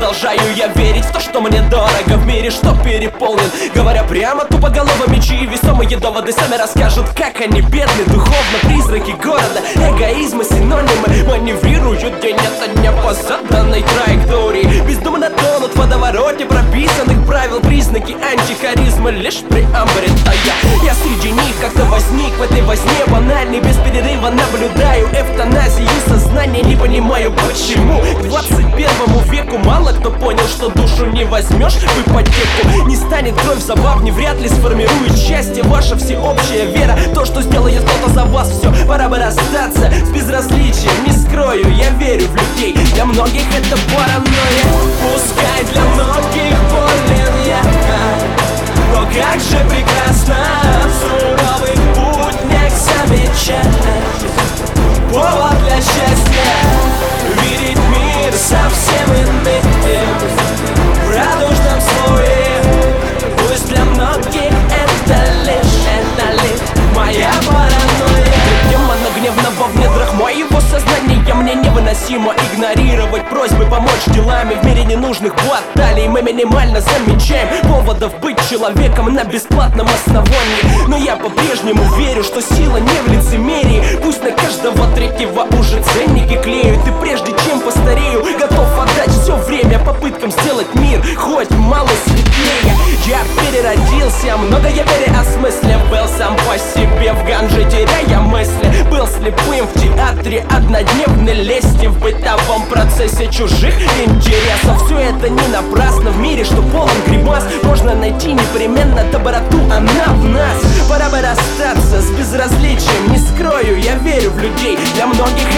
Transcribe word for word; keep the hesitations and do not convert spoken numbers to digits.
продолжаю я верить в то, что мне дорого в мире, что переполнен. Говоря прямо, тупоголово мечи и весомые доводы сами расскажут, как они бедны духовно. Призраки города, эгоизм и синонимы маневрируют день ото дня по заданной траектории. Бездумно тонут в водовороте прописанных правил. Признаки антихаризма лишь преамбре тая. Я среди них как-то возник в этой возне банальный, без перерыва наблюдаю эвтаназию сознания. Не понимаю почему к двадцать первому веку мало кто понял, что душу не возьмешь в ипотеку. Не станет кровь забавней, вряд ли сформирует счастье ваша всеобщая вера. То, что сделает кто-то за вас, все, пора бы расстаться с безразличием. Не скрою, я верю в людей, для многих это паранойя. Пускай для многих болен я, но как же прекрасно суровый путь не замечать. Повод для счастья видеть мир совсем иным, в радужном слое. Пусть для многих это лишь, это лишь моя паранойя. Демона гневного в недрах моего сознания мне невыносимо игнорировать просьбы помочь делами в мире ненужных баталий. Мы минимально замечаем поводов быть человеком на бесплатном основании. Но я по-прежнему верю, что сила не в лицемерии. Пусть на каждого третьего уже ценники клеют, и прежде чем постарею, готов отдать все время попыткам сделать мир хоть мало светлее. Я переродился, много я переосмыслил. Был сам по себе в ганже, теряя мысли. Был слепым в театре однодневной лести, в бытовом процессе чужих интересов. Все это не напрасно в мире, что полон гримас. Можно найти непременно доброту, она в нас. Пора бы расстаться с безразличием. Не скрою, я верю в людей, для многих